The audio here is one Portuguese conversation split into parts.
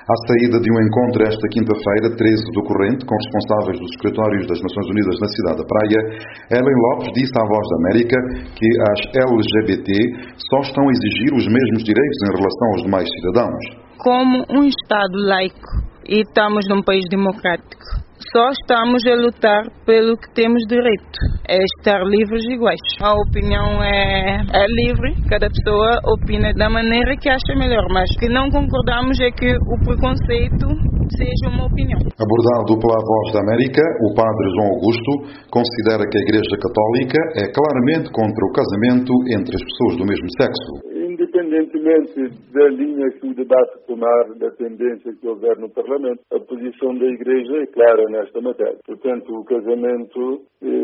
À saída de um encontro esta quinta-feira, 13 do corrente, com responsáveis dos escritórios das Nações Unidas na cidade da Praia, Helen Lopes disse à Voz da América que as LGBT só estão a exigir os mesmos direitos em relação aos demais cidadãos. Como um Estado laico e estamos num país democrático, só estamos a lutar pelo que temos direito, é estar livres e iguais. A opinião é livre, cada pessoa opina da maneira que acha melhor, mas o que não concordamos é que o preconceito seja uma opinião. Abordado pela Voz da América, o padre João Augusto considera que a Igreja Católica é claramente contra o casamento entre as pessoas do mesmo sexo. Independentemente da linha que o debate tomar, da tendência que houver no Parlamento, a posição da Igreja é clara nesta matéria. Portanto, o casamento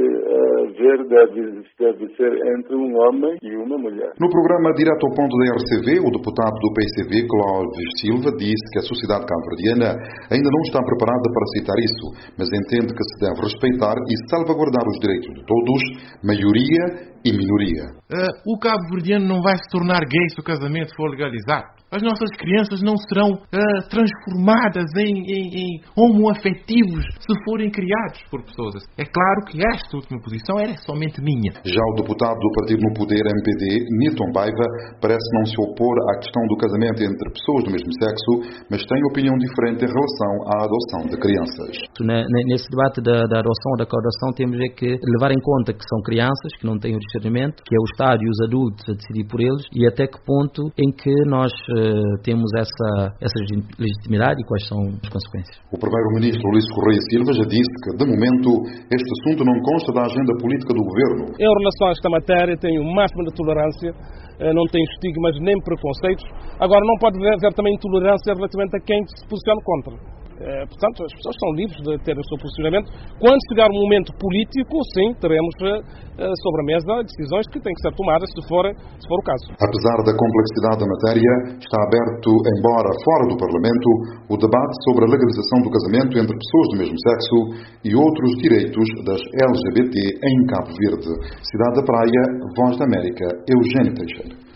deve ser entre um homem e uma mulher. No programa Direto ao Ponto da RCV, o deputado do PCV, Clóvis Silva, disse que a sociedade cabo-verdiana ainda não está preparada para aceitar isso, mas entende que se deve respeitar e salvaguardar os direitos de todos, maioria e minoria. O cabo-verdiano não vai se tornar gay se o casamento for legalizado. As nossas crianças não serão transformadas em homoafetivos se forem criados por pessoas assim. É claro que esta última posição era somente minha. Já o deputado do Partido no Poder, MPD, Nilton Baiva, parece não se opor à questão do casamento entre pessoas do mesmo sexo, mas tem opinião diferente em relação à adoção de crianças. Nesse debate da adoção ou da coadoção temos que levar em conta que são crianças, que não têm o discernimento, que é o Estado e os adultos a decidir por eles, e até que ponto em que nós temos essa legitimidade e quais são as consequências. O primeiro-ministro Luís Correia Silva já disse que, de momento, este assunto não consta da agenda política do governo. Em relação a esta matéria, tenho o máximo de tolerância, não tenho estigmas nem preconceitos. Agora, não pode haver também intolerância relativamente a quem se posiciona contra. Portanto, as pessoas são livres de ter o seu posicionamento. Quando chegar o momento político, sim, teremos sobre a mesa decisões que têm que ser tomadas, se for o caso. Apesar da complexidade da matéria, está aberto, embora fora do Parlamento, o debate sobre a legalização do casamento entre pessoas do mesmo sexo e outros direitos das LGBT em Cabo Verde. Cidade da Praia, Voz da América, Eugênio Teixeira.